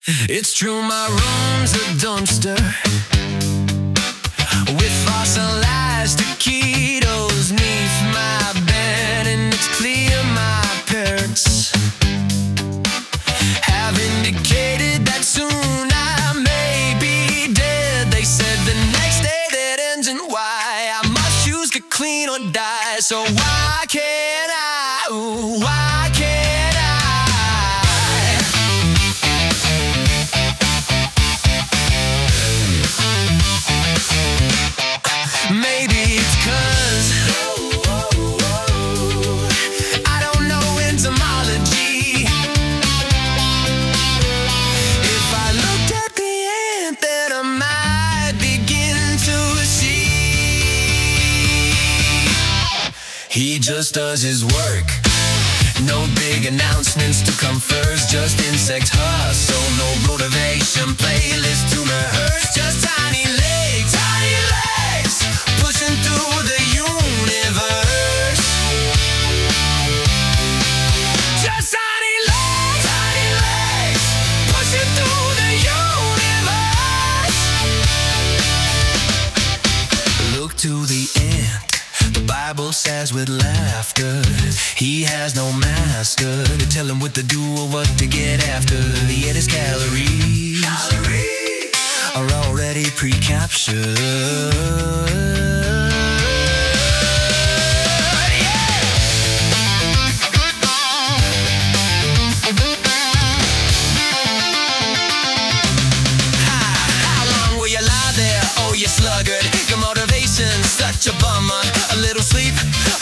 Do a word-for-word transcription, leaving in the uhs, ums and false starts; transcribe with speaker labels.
Speaker 1: It's true, my room's a dumpster with fossilized taquitos neath my bed, and it's clear my parents have indicated that soon I may be dead. They said the next day that ends in Y, I must choose get clean or die. So why can't I? Ooh, why can't I? Maybe it's 'cause I don't know entomology. If I looked at the ant, then I might begin to see he just does his work. No big announcements to come first, just insect hustle. No motivation playlist to rehearse, just tiny legs, tiny legs, pushing through the universe. Just tiny legs, tiny legs, pushing through the universe. Look to the ant, the Bible says with laughter, he has no master to tell him what to do or what to get after. Yet his calories, calories are already pre-captured. You sluggard, your motivation's such a bummer. A little sleep,